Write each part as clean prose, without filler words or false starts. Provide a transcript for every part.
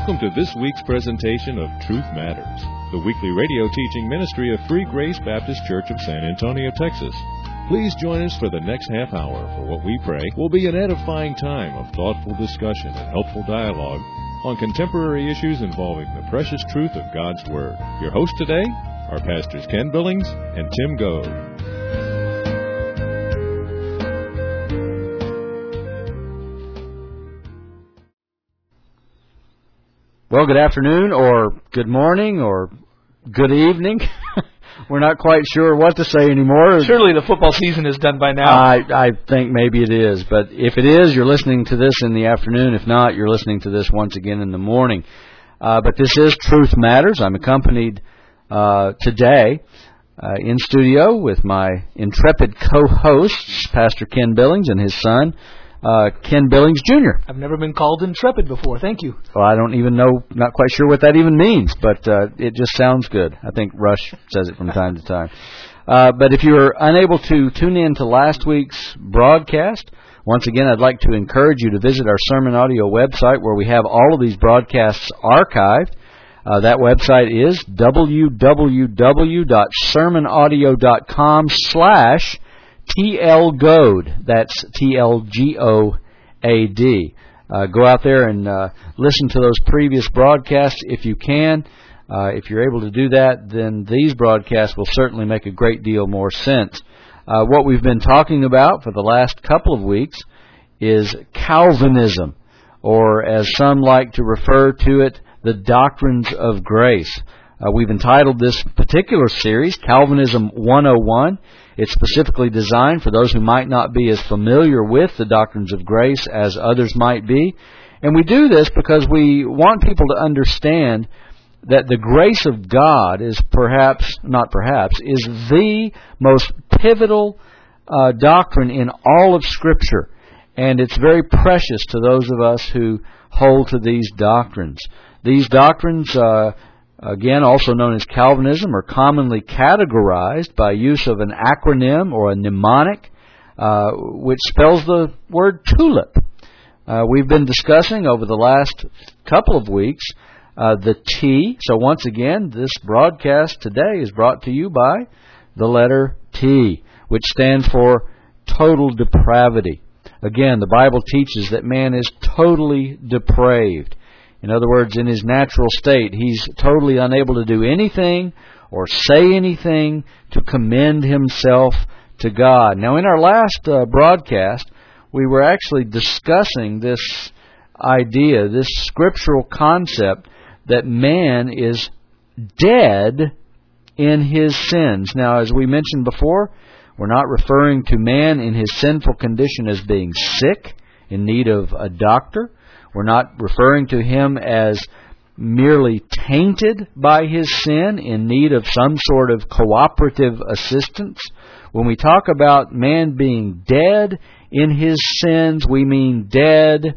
Welcome to this week's presentation of Truth Matters, the weekly radio teaching ministry of Free Grace Baptist Church of San Antonio, Texas. Please join us for the next half hour for what we pray will be an edifying time of thoughtful discussion and helpful dialogue on contemporary issues involving the precious truth of God's Word. Your hosts today are Pastors Ken Billings and Tim Gove. Well, good afternoon, or good morning, or good evening. We're not quite sure what to say anymore. Surely the football season is done by now. I think maybe it is. But if it is, you're listening to this in the afternoon. If not, you're listening to this once again in the morning. But this is Truth Matters. I'm accompanied today in studio with my intrepid co-hosts, Pastor Ken Billings and his son, Ken Billings, Jr. I've never been called intrepid before. Thank you. Well, I don't even know, not quite sure what that even means, but it just sounds good. I think Rush says it from time to time. But if you were unable to tune in to last week's broadcast, once again, I'd like to encourage you to visit our sermon audio website where we have all of these broadcasts archived. That website is www.sermonaudio.com/TLGOAD. That's TLGOAD. Go out there and listen to those previous broadcasts if you can. If you're able to do that, then these broadcasts will certainly make a great deal more sense. What we've been talking about for the last couple of weeks is Calvinism, or as some like to refer to it, the doctrines of grace. We've entitled this particular series Calvinism 101. It's specifically designed for those who might not be as familiar with the doctrines of grace as others might be. And we do this because we want people to understand that the grace of God is is the most pivotal doctrine in all of Scripture. And it's very precious to those of us who hold to these doctrines. These doctrines, again, also known as Calvinism, are commonly categorized by use of an acronym or a mnemonic, which spells the word TULIP. We've been discussing over the last couple of weeks the T. So once again, this broadcast today is brought to you by the letter T, which stands for total depravity. Again, the Bible teaches that man is totally depraved. In other words, in his natural state, he's totally unable to do anything or say anything to commend himself to God. Now, in our last broadcast, we were actually discussing this idea, this scriptural concept that man is dead in his sins. Now, as we mentioned before, we're not referring to man in his sinful condition as being sick, in need of a doctor. We're not referring to him as merely tainted by his sin, in need of some sort of cooperative assistance. When we talk about man being dead in his sins, we mean deader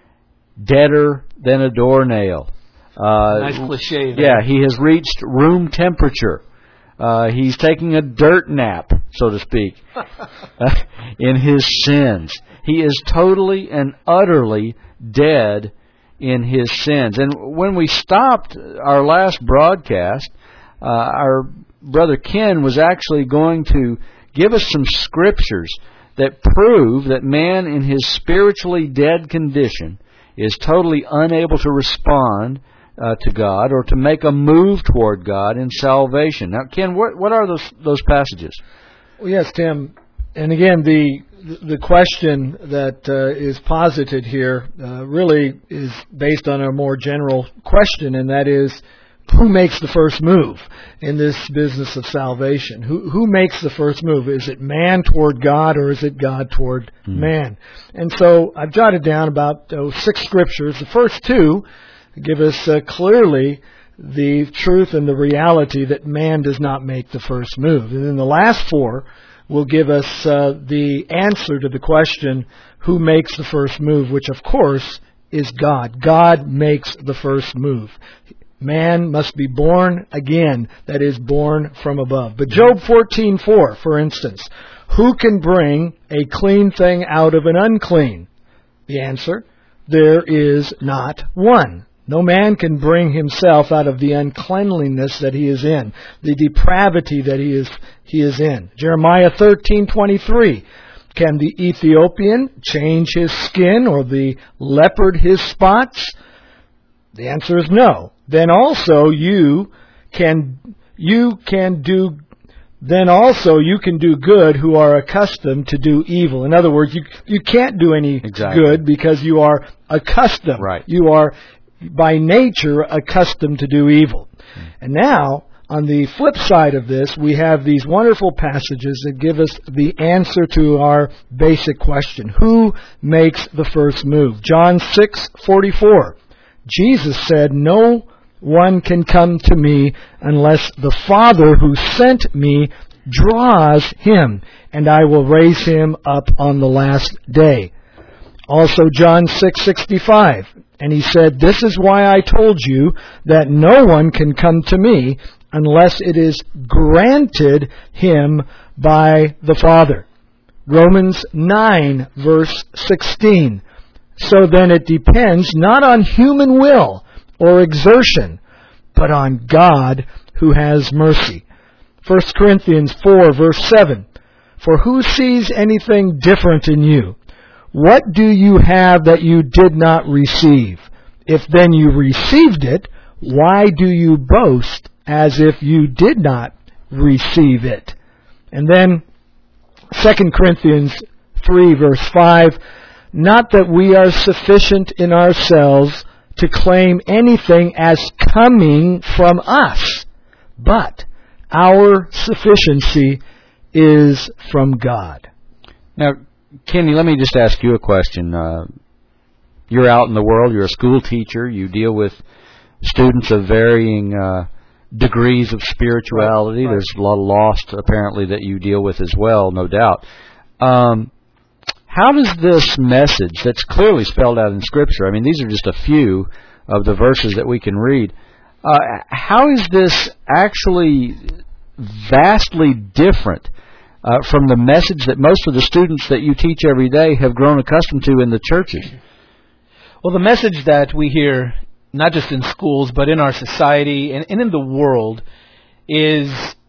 than a doornail. Nice cliche. Yeah, he has reached room temperature. He's taking a dirt nap, so to speak, in his sins. He is totally and utterly dead in his sins. And when we stopped our last broadcast, our brother Ken was actually going to give us some scriptures that prove that man in his spiritually dead condition is totally unable to respond to God or to make a move toward God in salvation. Now, Ken, what are those passages? Well, yes, Tim. And again, the question that is posited here really is based on a more general question, and that is, who makes the first move in this business of salvation? Who makes the first move? Is it man toward God, or is it God toward man? And so I've jotted down about 6 scriptures. The first 2 give us clearly the truth and the reality that man does not make the first move. And then the last 4 will give us the answer to the question, who makes the first move, which of course is God. God makes the first move. Man must be born again, that is, born from above. But Job 14:4, for instance, who can bring a clean thing out of an unclean? The answer, there is not one. No man can bring himself out of the uncleanliness that he is in, the depravity that he is in. Jeremiah 13:23. Can the Ethiopian change his skin or the leopard his spots? The answer is no. Then also you can do good who are accustomed to do evil. In other words, you can't do any good because you are accustomed. Right. You are by nature accustomed to do evil. And now, on the flip side of this, we have these wonderful passages that give us the answer to our basic question. Who makes the first move? John 6:44. Jesus said, "No one can come to me unless the Father who sent me draws him, and I will raise him up on the last day." Also John 6:65. And he said, "This is why I told you that no one can come to me unless it is granted him by the Father." Romans 9, verse 16. So then it depends not on human will or exertion, but on God who has mercy. 1 Corinthians 4, verse 7. For who sees anything different in you? What do you have that you did not receive? If then you received it, why do you boast as if you did not receive it? And then 2 Corinthians 3, verse 5. Not that we are sufficient in ourselves to claim anything as coming from us, but our sufficiency is from God. Now, Kenny, let me just ask you a question. You're out in the world, you're a school teacher, you deal with students of varying degrees of spirituality. Right. There's a lot of lost, apparently, that you deal with as well, no doubt. How does this message, that's clearly spelled out in Scripture, I mean, these are just a few of the verses that we can read, how is this actually vastly different from the message that most of the students that you teach every day have grown accustomed to in the churches? Well, the message that we hear, not just in schools, but in our society and in the world, is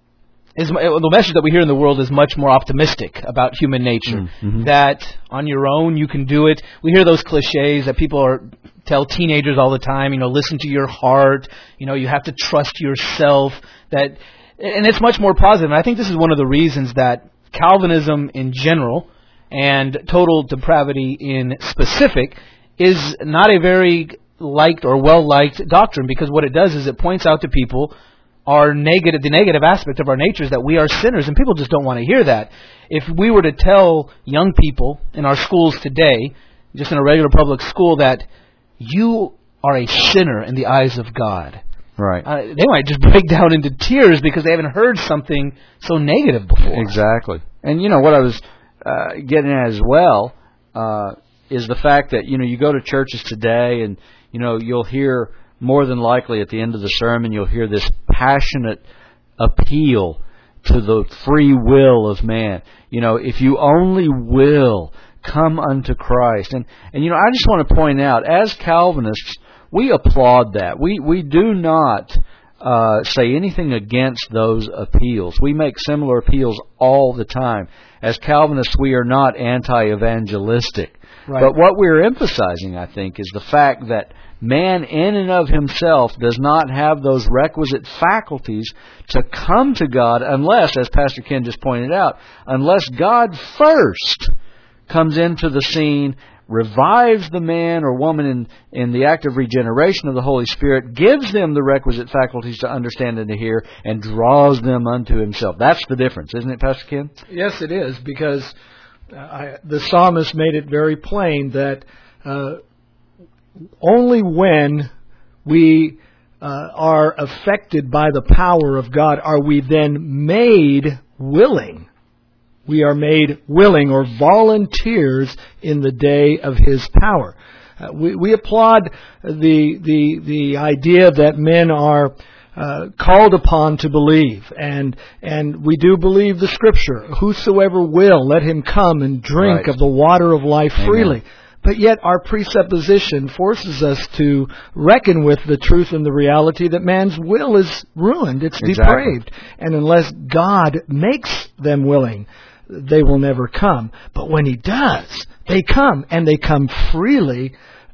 the message that we hear in the world is much more optimistic about human nature. Mm-hmm. That on your own you can do it. We hear those cliches that people tell teenagers all the time. Listen to your heart. You have to trust yourself. And it's much more positive. And I think this is one of the reasons that Calvinism in general and total depravity in specific is not a very liked or well-liked doctrine, because what it does is it points out to people the negative aspect of our nature is that we are sinners, and people just don't want to hear that. If we were to tell young people in our schools today, just in a regular public school, that you are a sinner in the eyes of God, right? They might just break down into tears because they haven't heard something so negative before. Exactly. And what I was getting at as well is the fact that you go to churches today, and you'll hear, more than likely at the end of the sermon, you'll hear this passionate appeal to the free will of man. If you only will, come unto Christ. And I just want to point out, as Calvinists, we applaud that. We do not say anything against those appeals. We make similar appeals all the time. As Calvinists, we are not anti-evangelistic. Right. But what we're emphasizing, I think, is the fact that man in and of himself does not have those requisite faculties to come to God unless, as Pastor Ken just pointed out, unless God first comes into the scene, revives the man or woman in the act of regeneration of the Holy Spirit, gives them the requisite faculties to understand and to hear, and draws them unto himself. That's the difference, isn't it, Pastor Ken? Yes, it is, because the psalmist made it very plain that only when we are affected by the power of God are we then made willing. We are made willing, or volunteers in the day of His power. We applaud the idea that men are called upon to believe, and we do believe the Scripture. Whosoever will, let him come and drink of the water of life freely. Amen. but yet our presupposition forces us to reckon with the truth and the reality that man's will is ruined. It's depraved. And unless God makes them willing, they will never come. But when He does, they come, and they come freely,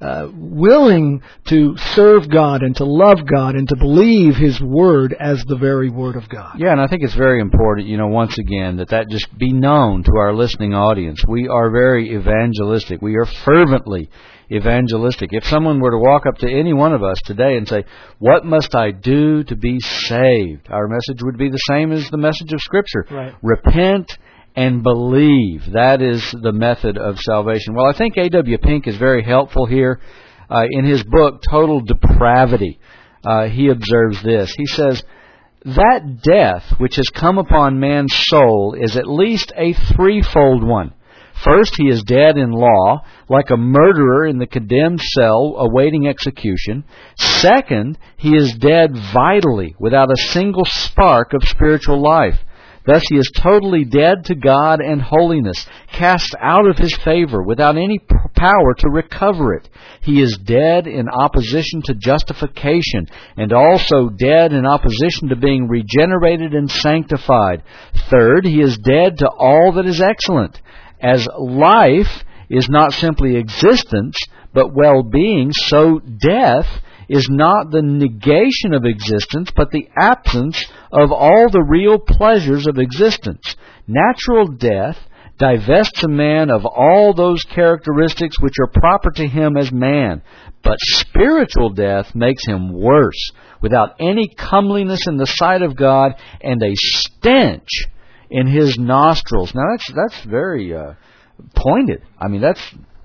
willing to serve God and to love God and to believe His Word as the very Word of God. Yeah, and I think it's very important, once again, that just be known to our listening audience. We are very evangelistic. We are fervently evangelistic. If someone were to walk up to any one of us today and say, "What must I do to be saved?" our message would be the same as the message of Scripture. Right. Repent and believe. That is the method of salvation. Well, I think A.W. Pink is very helpful here. In his book, Total Depravity, he observes this. He says, that death which has come upon man's soul is at least a threefold one. First, he is dead in law, like a murderer in the condemned cell awaiting execution. Second, he is dead vitally, without a single spark of spiritual life. Thus he is totally dead to God and holiness, cast out of His favor, without any power to recover it. He is dead in opposition to justification, and also dead in opposition to being regenerated and sanctified. Third, he is dead to all that is excellent. As life is not simply existence, but well-being, so death is not the negation of existence, but the absence of all the real pleasures of existence. Natural death divests a man of all those characteristics which are proper to him as man, but spiritual death makes him worse, without any comeliness in the sight of God, and a stench in His nostrils. Now that's very pointed. I mean, that's...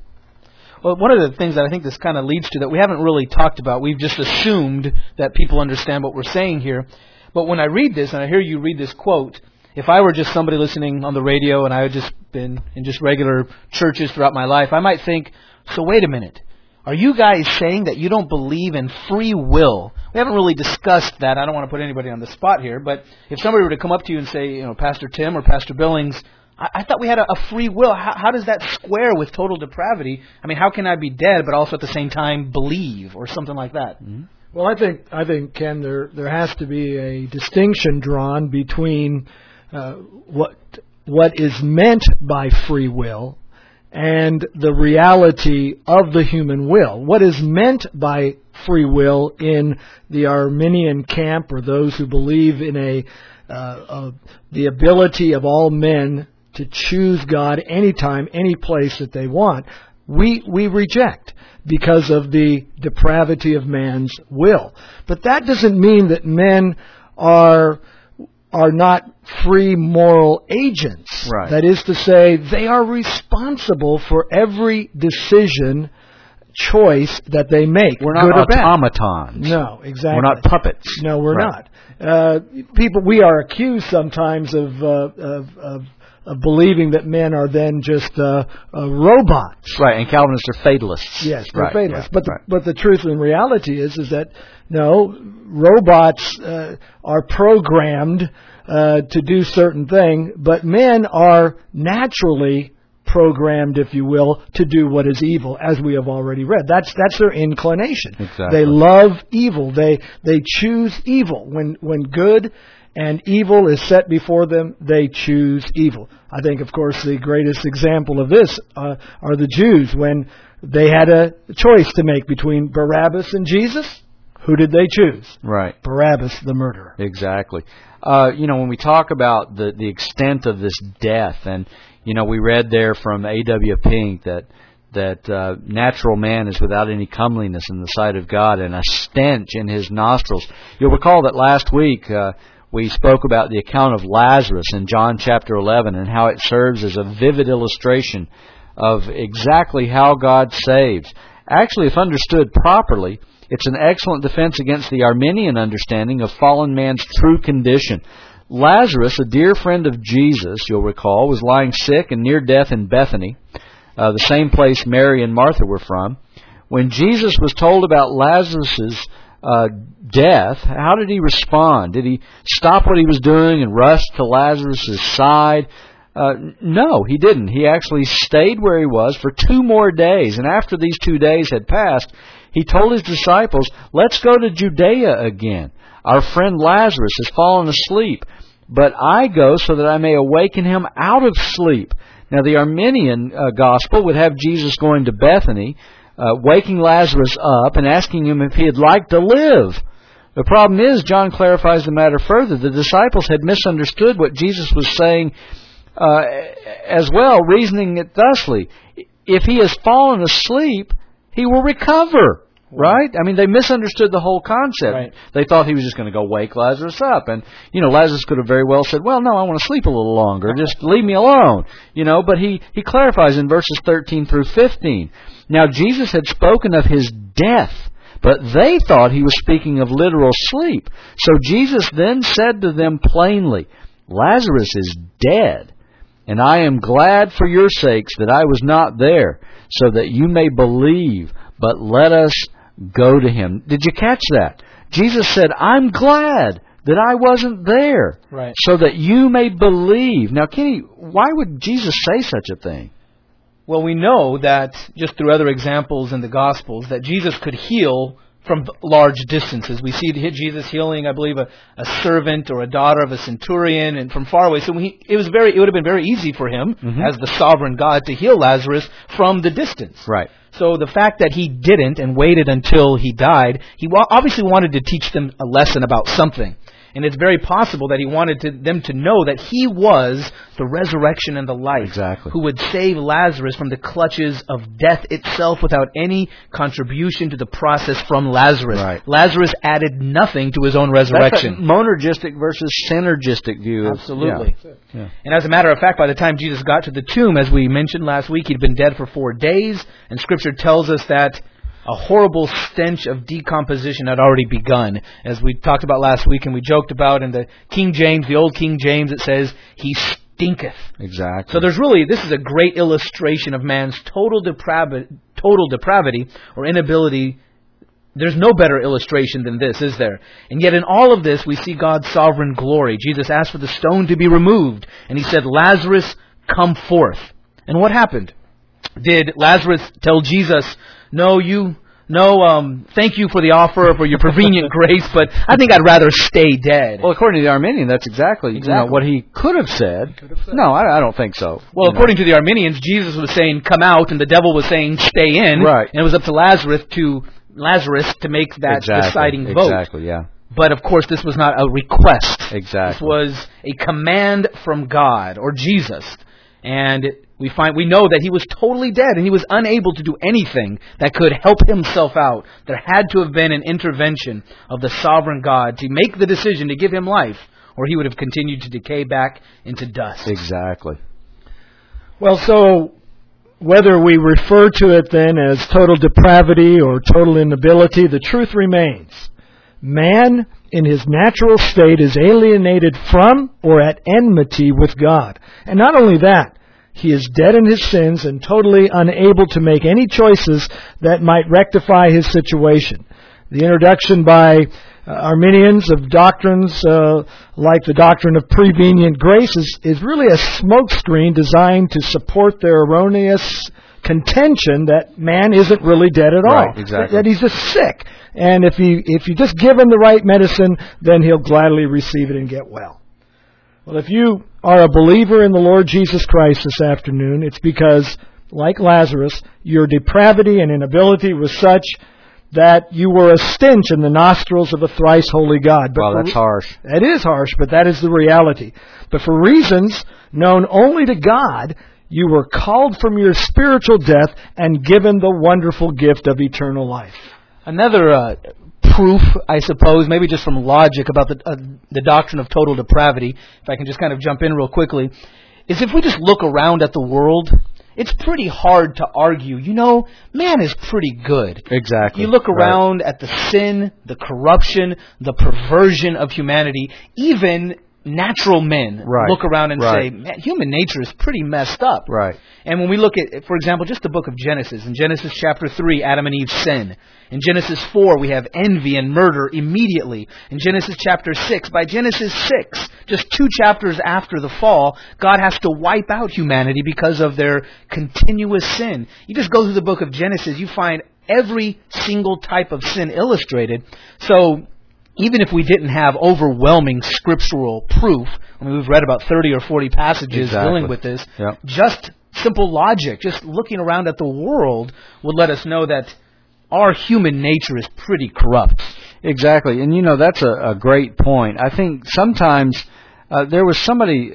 Well, one of the things that I think this kind of leads to that we haven't really talked about, we've just assumed that people understand what we're saying here. But when I read this, and I hear you read this quote, if I were just somebody listening on the radio and I had just been in just regular churches throughout my life, I might think, so wait a minute. Are you guys saying that you don't believe in free will? We haven't really discussed that. I don't want to put anybody on the spot here, but if somebody were to come up to you and say, Pastor Tim or Pastor Billings, I thought we had a free will. How does that square with total depravity? I mean, how can I be dead but also at the same time believe or something like that? Mm-hmm. Well, I think Ken, there has to be a distinction drawn between what is meant by free will and the reality of the human will. What is meant by free will in the Arminian camp, or those who believe in the ability of all men to choose God anytime, any place that they want, we reject because of the depravity of man's will. But that doesn't mean that men are not free moral agents. Right. That is to say, they are responsible for every decision, choice that they make. We're not automatons. No, exactly. We're not puppets. No, we're not. We are accused sometimes of believing that men are then just robots. Right, and Calvinists are fatalists. Yes, they're fatalists. Yeah, but the truth and reality is that, no, robots are programmed to do certain things, but men are naturally programmed, if you will, to do what is evil, as we have already read. That's their inclination. Exactly. They love evil. They choose evil. When good and evil is set before them, they choose evil. I think, of course, the greatest example of this are the Jews. When they had a choice to make between Barabbas and Jesus, who did they choose? Right. Barabbas, the murderer. Exactly. When we talk about the extent of this death, and, we read there from A.W. Pink that natural man is without any comeliness in the sight of God, and a stench in his nostrils. You'll recall that last week we spoke about the account of Lazarus in John chapter 11 and how it serves as a vivid illustration of exactly how God saves. Actually, if understood properly, it's an excellent defense against the Arminian understanding of fallen man's true condition. Lazarus, a dear friend of Jesus, you'll recall, was lying sick and near death in Bethany, the same place Mary and Martha were from. When Jesus was told about Lazarus' death, how did he respond? Did he stop what he was doing and rush to Lazarus' side? No, he didn't. He actually stayed where he was for 2 more days. And after these 2 days had passed, he told his disciples, let's go to Judea again. Our friend Lazarus has fallen asleep, but I go so that I may awaken him out of sleep. Now, the Arminian gospel would have Jesus going to Bethany, waking Lazarus up and asking him if he'd like to live. The problem is, John clarifies the matter further. The disciples had misunderstood what Jesus was saying as well, reasoning it thusly. If he has fallen asleep, he will recover. Right? I mean, they misunderstood the whole concept. Right. They thought he was just going to go wake Lazarus up. And, Lazarus could have very well said, well, no, I want to sleep a little longer. Just leave me alone. But he clarifies in verses 13 through 15. Now, Jesus had spoken of his death, but they thought he was speaking of literal sleep. So Jesus then said to them plainly, Lazarus is dead, and I am glad for your sakes that I was not there, so that you may believe, but let us go to him. Did you catch that? Jesus said, I'm glad that I wasn't there, right, so that you may believe. Now, Kenny, why would Jesus say such a thing? Well, we know that, just through other examples in the Gospels, that Jesus could heal from large distances. We see Jesus healing, I believe, a servant or a daughter of a centurion, and from far away. So it would have been very easy for him, as the sovereign God, to heal Lazarus from the distance. Right. So the fact that he didn't and waited until he died, he obviously wanted to teach them a lesson about something. And it's very possible that he wanted them to know that he was the resurrection and the life, exactly, who would save Lazarus from the clutches of death itself without any contribution to the process from Lazarus. Right. Lazarus added nothing to his own resurrection. That's a monergistic versus synergistic view. Absolutely. Yeah. And as a matter of fact, by the time Jesus got to the tomb, as we mentioned last week, he'd been dead for 4 days, and Scripture tells us that a horrible stench of decomposition had already begun. As we talked about last week and we joked about in the King James, the old King James, it says, he stinketh. Exactly. So this is a great illustration of man's total depravity or inability. There's no better illustration than this, is there? And yet in all of this, we see God's sovereign glory. Jesus asked for the stone to be removed, and he said, Lazarus, come forth. And what happened? Did Lazarus tell Jesus, thank you for the offer, for your prevenient grace, but I think I'd rather stay dead? Well, according to the Arminian, that's exactly. What he could have said. No, I don't think so. Well, according to the Arminians, Jesus was saying, come out, and the devil was saying, stay in. Right. And it was up to Lazarus to make that deciding vote. Exactly, yeah. But, of course, this was not a request. Exactly. This was a command from God, or Jesus. And we know that he was totally dead, and he was unable to do anything that could help himself out. There had to have been an intervention of the sovereign God to make the decision to give him life, or he would have continued to decay back into dust. Exactly. Well, so whether we refer to it then as total depravity or total inability, the truth remains. Man, in his natural state, is alienated from or at enmity with God. And not only that, he is dead in his sins and totally unable to make any choices that might rectify his situation. The introduction by Arminians of doctrines like the doctrine of prevenient grace is really a smokescreen designed to support their erroneous contention that man isn't really dead at all. Right, exactly. That he's just sick. And if you just give him the right medicine, then he'll gladly receive it and get well. Well, if you are a believer in the Lord Jesus Christ this afternoon, it's because, like Lazarus, your depravity and inability was such that you were a stench in the nostrils of a thrice holy God. Wow, that's harsh. That is harsh, but that is the reality. But for reasons known only to God, you were called from your spiritual death and given the wonderful gift of eternal life. Another proof, I suppose, maybe just from logic about the doctrine of total depravity, if I can just kind of jump in real quickly, is if we just look around at the world, it's pretty hard to argue, man is pretty good. Exactly. You look around at the sin, the corruption, the perversion of humanity, even natural men look around and say, man, human nature is pretty messed up. Right. And when we look at, for example, just the book of Genesis, in Genesis chapter 3, Adam and Eve sin. In Genesis 4, we have envy and murder immediately. In Genesis chapter 6, by Genesis 6, just 2 chapters after the fall, God has to wipe out humanity because of their continuous sin. You just go through the book of Genesis, you find every single type of sin illustrated. So even if we didn't have overwhelming scriptural proof, I mean, we've read about 30 or 40 passages dealing with this, just simple logic, just looking around at the world would let us know that our human nature is pretty corrupt. Exactly. And, that's a great point. I think sometimes there was somebody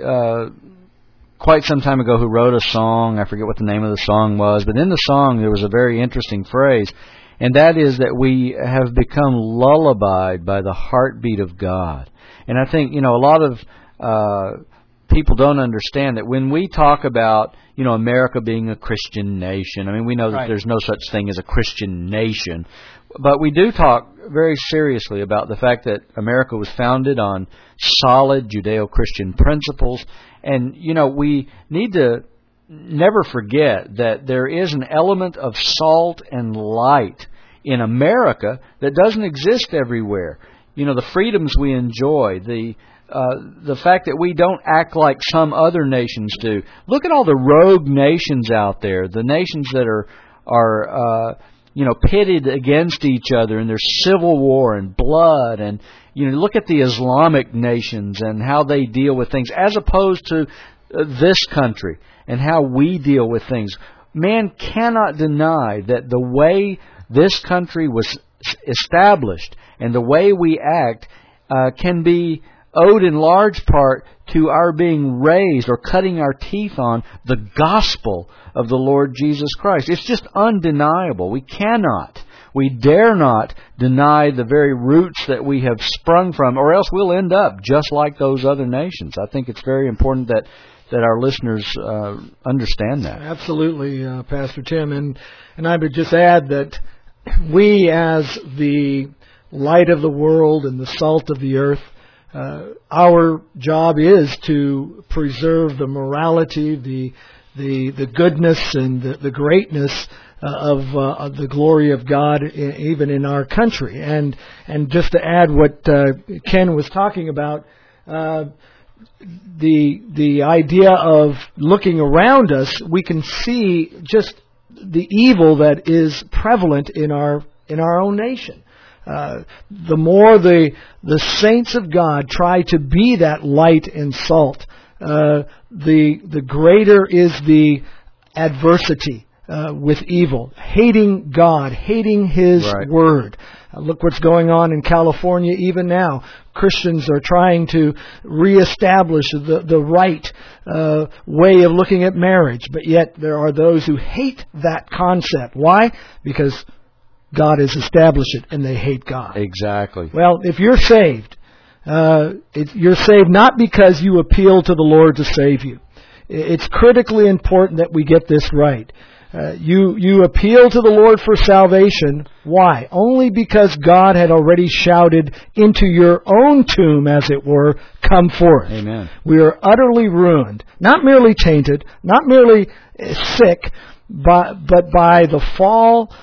quite some time ago who wrote a song. I forget what the name of the song was, but in the song there was a very interesting phrase, and that is that we have become lullabied by the heartbeat of God. And I think, a lot of people don't understand that when we talk about, America being a Christian nation, I mean, we know that there's no such thing as a Christian nation, but we do talk very seriously about the fact that America was founded on solid Judeo-Christian principles. And, we need to never forget that there is an element of salt and light in America that doesn't exist everywhere. The freedoms we enjoy, the fact that we don't act like some other nations do. Look at all the rogue nations out there, the nations that are pitted against each other, and there's civil war and blood, and look at the Islamic nations and how they deal with things, as opposed to this country and how we deal with things. Man cannot deny that the way this country was established and the way we act can be owed in large part to our being raised or cutting our teeth on the gospel of the Lord Jesus Christ. It's just undeniable. We dare not deny the very roots that we have sprung from, or else we'll end up just like those other nations. I think it's very important that our listeners understand that. Absolutely, Pastor Tim. And I would just add that we, as the light of the world and the salt of the earth, our job is to preserve the morality, the goodness, and the greatness of the glory of God, even in our country. And just to add what Ken was talking about, the idea of looking around us, we can see just the evil that is prevalent in our own nation. The more the saints of God try to be that light and salt, the greater is the adversity with evil, hating God, hating His Word. Look what's going on in California even now. Christians are trying to reestablish the right way of looking at marriage, but yet there are those who hate that concept. Why? Because God has established it, and they hate God. Exactly. Well, if you're saved, you're saved not because you appeal to the Lord to save you. It's critically important that we get this right. You appeal to the Lord for salvation. Why? Only because God had already shouted into your own tomb, as it were, come forth. Amen. We are utterly ruined. Not merely tainted, not merely sick, but by the fall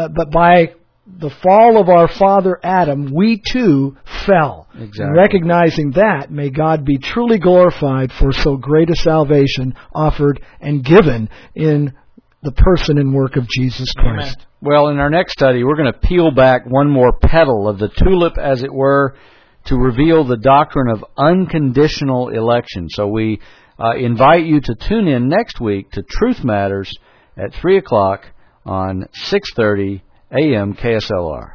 of our father Adam, we too fell. Exactly. And recognizing that, may God be truly glorified for so great a salvation offered and given in the person and work of Jesus Christ. Amen. Well, in our next study, we're going to peel back one more petal of the tulip, as it were, to reveal the doctrine of unconditional election. So we invite you to tune in next week to Truth Matters at 3 o'clock on 6:30 a.m. KSLR.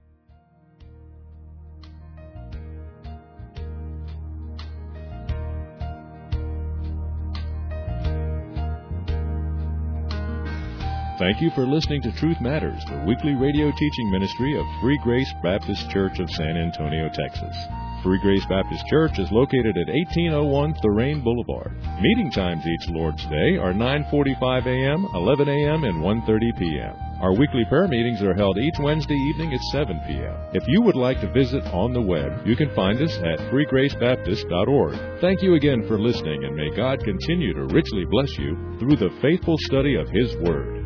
Thank you for listening to Truth Matters, the weekly radio teaching ministry of Free Grace Baptist Church of San Antonio, Texas. Free Grace Baptist Church is located at 1801 Thorane Boulevard. Meeting times each Lord's Day are 9:45 a.m., 11 a.m., and 1:30 p.m. Our weekly prayer meetings are held each Wednesday evening at 7 p.m. If you would like to visit on the web, you can find us at freegracebaptist.org. Thank you again for listening, and may God continue to richly bless you through the faithful study of His Word.